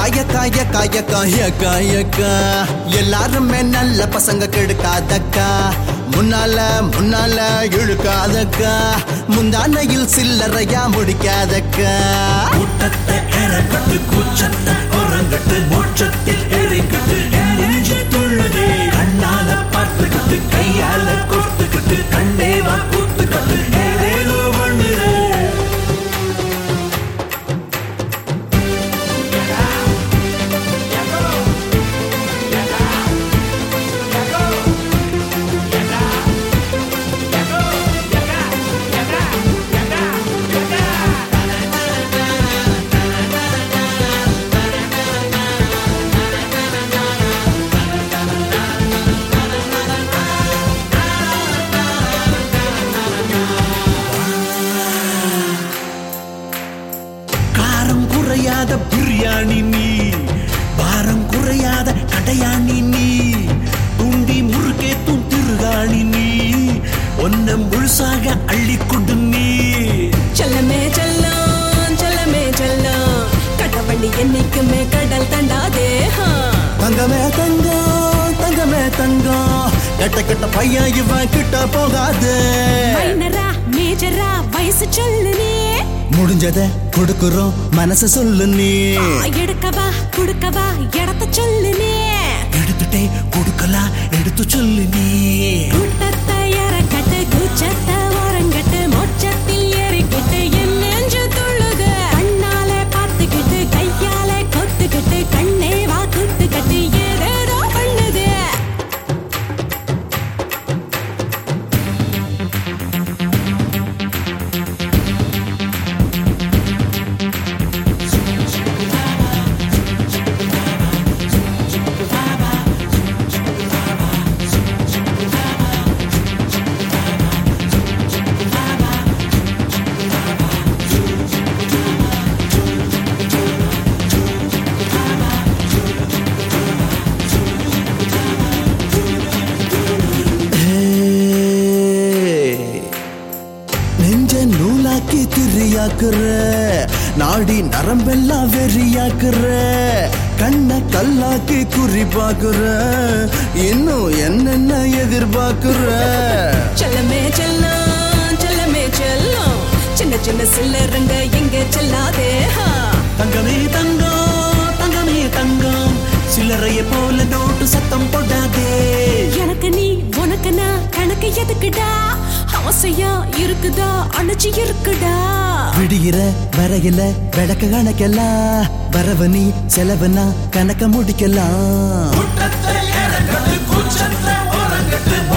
காயக்கா எல்லாருமே நல்ல பசங்க கெடுக்காதக்கா முன்னால இழுக்காதக்கா முந்தானையில் சில்லறையா முடிக்காதக்கா கூட்டத்தை இறங்கட்டு கூச்சத்தை உறங்கட்டு மோட்சத்தில் எரிக்கட்டு நெஞ்சு துள்ளுதே கண்ணால பார்த்துக்கிட்டு கையால கொடுத்துக்கிட்டு கண்டேவா கூத்துக்கிட்டு ஏதேதோ பண்ணுது குறையாத பிரியாணி நீ பாரம் குறையாத கடையாணி நீ தூண்டி முறுக்கே திருகாணி நீ ஒன்ன முழுசாக அள்ளி கொண்டு நீ செல்லமே செல்லம் கட்டவண்டி என்னைக்குமே கடல் தண்டாதே தங்கமே தங்கம் கட்ட பையன் இவன் கிட்ட போகாது மைனரா மேஜரா வயசு சொல்லு நீ முடிஞ்சத கொடுக்குறோம் மனச சொல்லு நீ எடுக்கவா குடுக்கவா இடத்த சொல்லு நீ எடுத்துட்டே கொடுக்கலாம் எடுத்து சொல்லு நீ கூட்டத்தை இறக்கட்டு கூச்சத்தை ஓரங்கட்டு மோட்சத்தில் ஏறிக்கிட்டு என் நெஞ்சு துள்ளுது கண்ணாலே பார்த்துக்கிட்டு கையாலே கொத்துக்கிட்டு கண்ணே வா குத்துக்கிட்டு ஏதேதோ பண்ணுது நெஞ்ச நூலாக்கி திரியாக்குற நாடி நரம்பெல்லாம் வெறியாக்குற கண்ண கல்லாக்கி குறிப்பாக்குற இன்னும் என்னென்ன எதிர்பார்க்குற செல்லமே செல்லம் சின்ன சின்ன சில்லறங்க எங்க செல்லாதே தங்கமே தங்கம் சில்லறைய போல நோட்டு சத்தம் போடாதே எனக்கு நீ உனக்கு நான் கணக்கு எதுக்குடா ஆசையா இருக்குதா அணைச்சி இருக்குடா விடுகிற வரையில விளக்க கணக்கெல்லாம் வரவ நீ செலவுனா கணக்க முடிக்கலாம் கூட்டத்தை இறங்கட்டு கூச்சத்தை உறங்கட்டு